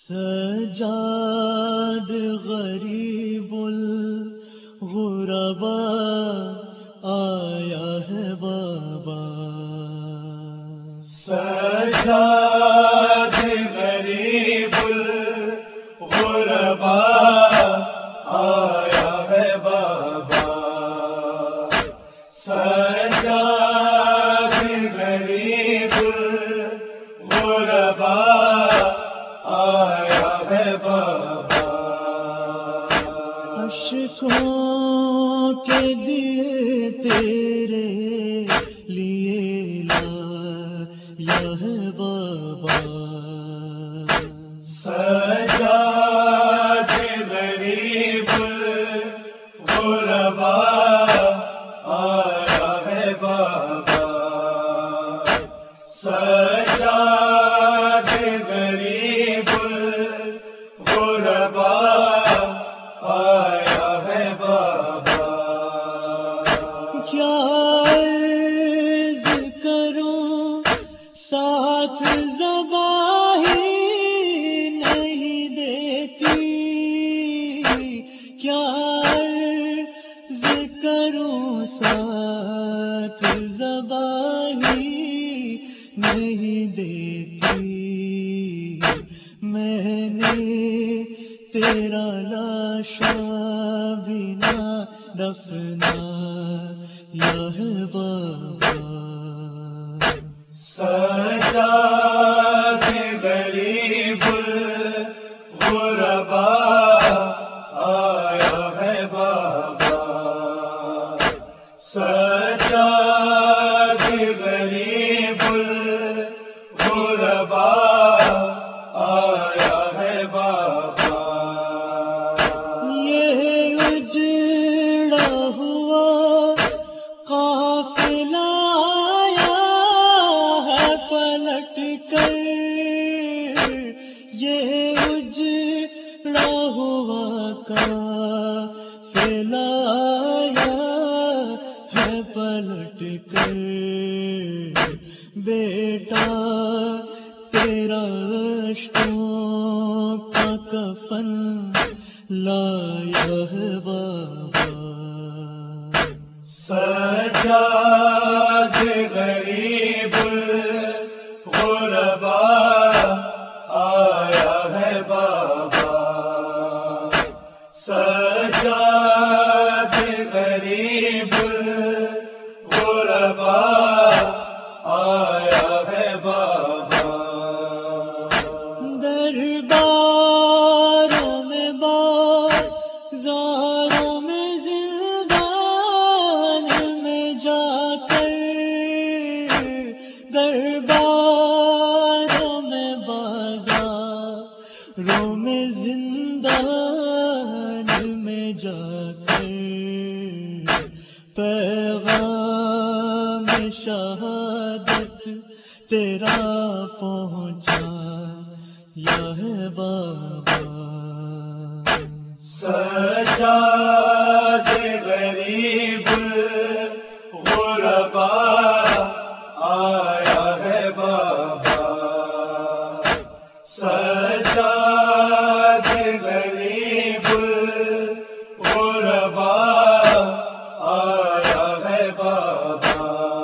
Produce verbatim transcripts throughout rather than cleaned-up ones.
سجاد غریب الغرباء آیا ہے بابا، سجاد غریب الغرباء آیا ہے بابا، سجاد غریب الغرباء آیا ہے بابا، اشکوں کے دیے تیرے لیے لایا ہے بابا، سجاد غریب الغرباء آیا ہے بابا، سجاد غریب الغرباء آیا ہے بابا، کیا عرض کروں ساتھ زبان ہی نہیں دیتی، کیا عرض کروں ساتھ زبان ہی نہیں دیتی، میں نے تیرا لاشا بنا دفنایا ہے بابا، سجاد غریب الغرباء آیا ہے بابا، سجاد غریب الغرباء آیا ہے بابا، یہ اجڑا ہوا قافلہ آیا ہے پلٹ کر، یہ اجڑا ہوا قافلہ آیا ہے پلٹ کر، بیٹا تیرا اشکوں کا کفن لایا ہے بابا، سجاد غریب الغرباء آیا ہے بابا، سجاد غریب الغرباء آیا ہے بابا، درباروں میں بازاروں میں زندان میں جا کر، درباروں میں بازاروں میں زندان میں جا کر، پیغام شہادت تیرا پہنچا یا ہے بابا، سجاد غریب الغرباء آیا ہے بابا، سجاد غریب الغرباء آیا ہے بابا،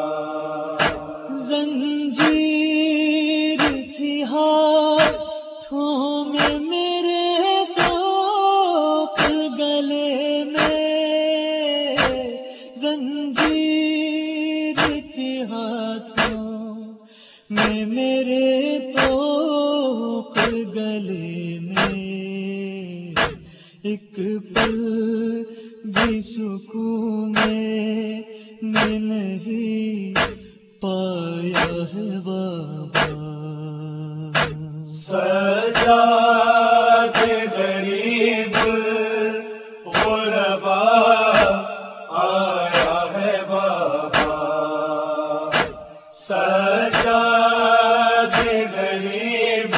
زنجیر تھی ہاتھوں میں میرے طوق گلے میں، زنجیر تھی ہاتھوں میں میرے طوق گلے میں، ایک پل بھی سکون میں نہیں پایا ہے بابا، سجاد غریب الغرباء آیا ہے بابا، سجاد غریب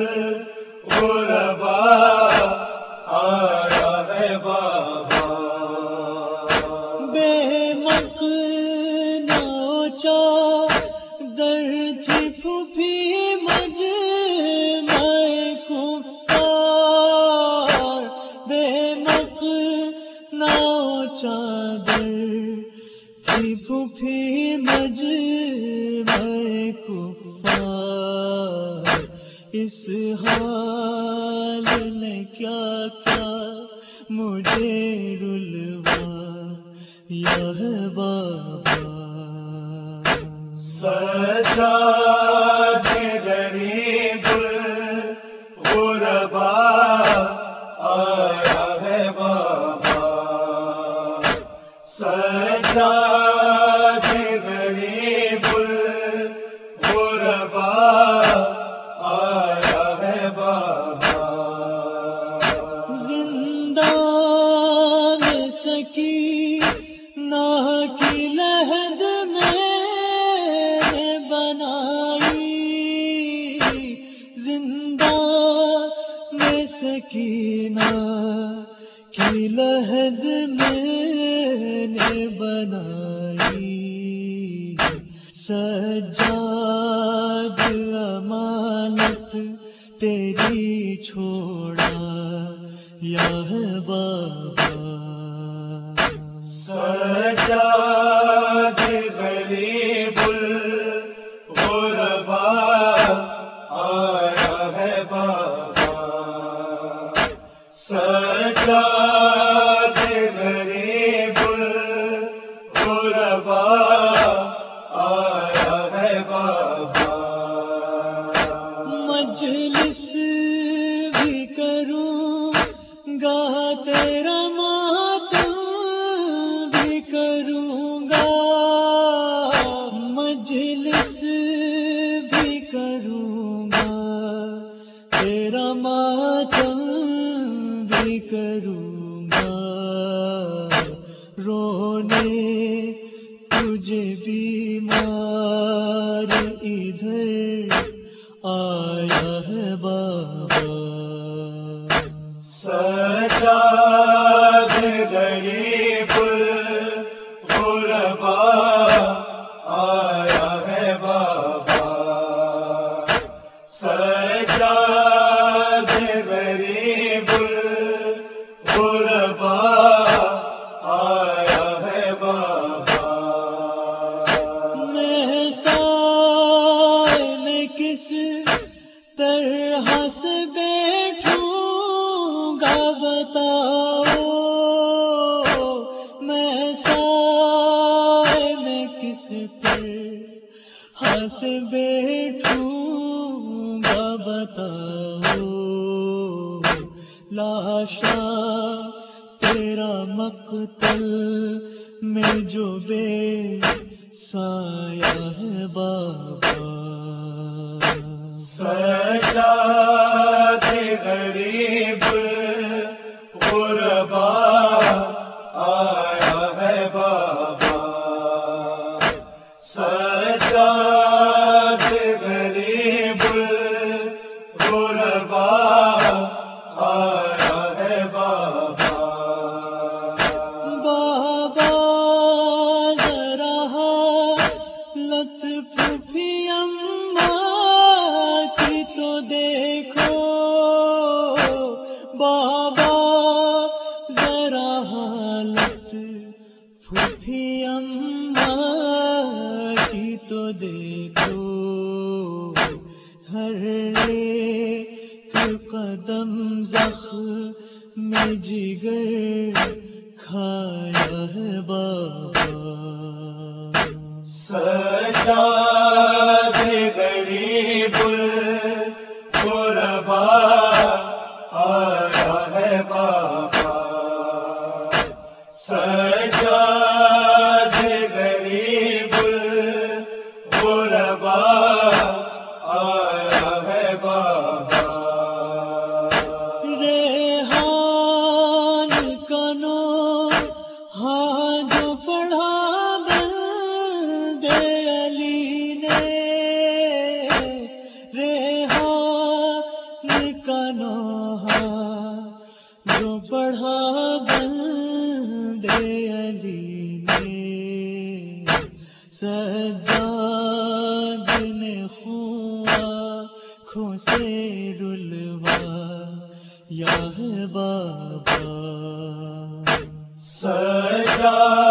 الغرباء آیا ہے بابا، بے مقنع چادر تھی پھوپھی مجھ میں اس حال نے کیا کیا مجھے رلوا یا ہے بابا. سجاد غریب الغربا آیا ہے بابا. سجاد غریب الغربا آیا ہے بابا. زندان سکینہ کی لحد میں بنائی، زندان سکینہ کی لحد میں نے بنائی. سجاد امانت تیری چھوڑا یا ہے بابا. سجاد غریب الغربا آیا ہے بابا. سجاد غریب الغربا آیا ہے بابا. مجلس بھی کروں گا تیرا ماتم بھی کروں گا، مجلس بھی کروں گا تیرا ماتم بھی کروں گا. رونے تجھے بیمار ادھر آیا ہے بابا. سجاد غریب الغربا آیا ہے بابا. سجاد غریب الغربا آیا ہے بابا. میں سائے میں کس طرح سے بیٹھوں گا بتاؤ، میں سائے میں کس طرح سے بیٹھوں گا بتاؤ. لاشا تیرا مقتل میں جو بے سایہ ہے بابا. سجاد غریب الغربا آیا ہے بابا. سجاد غریب الغربا آیا ہے بابا. بابا ذرا لطف بھی اماں کی تو دیکھو، بابا ذرا لطف بھی اماں کی تو دیکھو. ہر ایک قدم زخم میں جگر کھایا ہے بابا. سجاد غریب الغربا آیا ہے بابا. سجاد غریب الغربا آیا ہے بابا. ریحان کنو ہاں جو پڑھا بندے علی نے، ریحان کنو ہاں جو پڑھا بندے علی نے. سجاد نے خون آنکھوں سے رلوا یا ہے بابا. سجاد